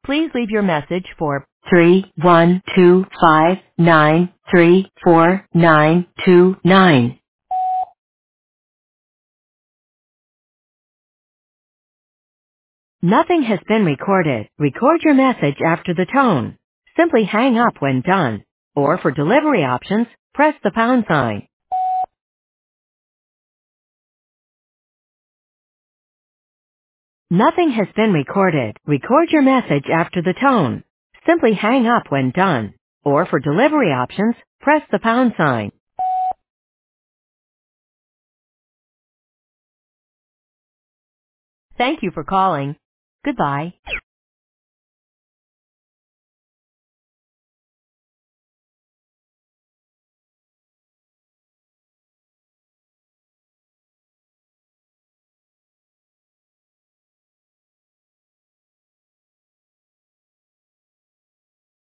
Please leave your message for 31259349229. Nothing has been recorded. Record your message after the tone. Simply hang up when done. Or for delivery options, press the pound sign. Nothing has been recorded. Record your message after the tone. Simply hang up when done. Or for delivery options, press the pound sign. Thank you for calling. Goodbye.